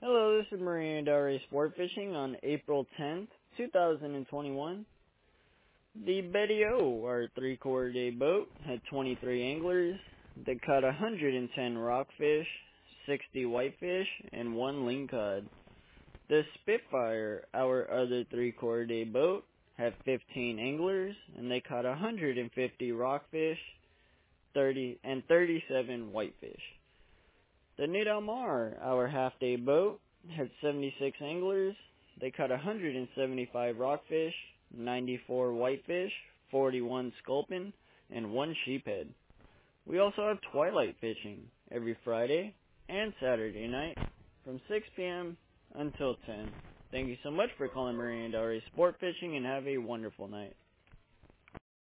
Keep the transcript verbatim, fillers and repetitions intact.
Hello, this is Maria and Dari Sport Fishing on April tenth, two thousand twenty-one. The Betty O, our three-quarter day boat, had twenty-three anglers. They caught one hundred ten rockfish, sixty whitefish, and one lingcod. The Spitfire, our other three-quarter day boat, had fifteen anglers, and they caught one hundred fifty rockfish, thirty and thirty-seven whitefish. The New Del Mar, our half-day boat, had seventy-six anglers. They caught one hundred seventy-five rockfish, ninety-four whitefish, forty-one sculpin, and one sheephead. We also have twilight fishing every Friday and Saturday night from six p.m. until ten. Thank you so much for calling Maria and Dari Sport Fishing, and have a wonderful night.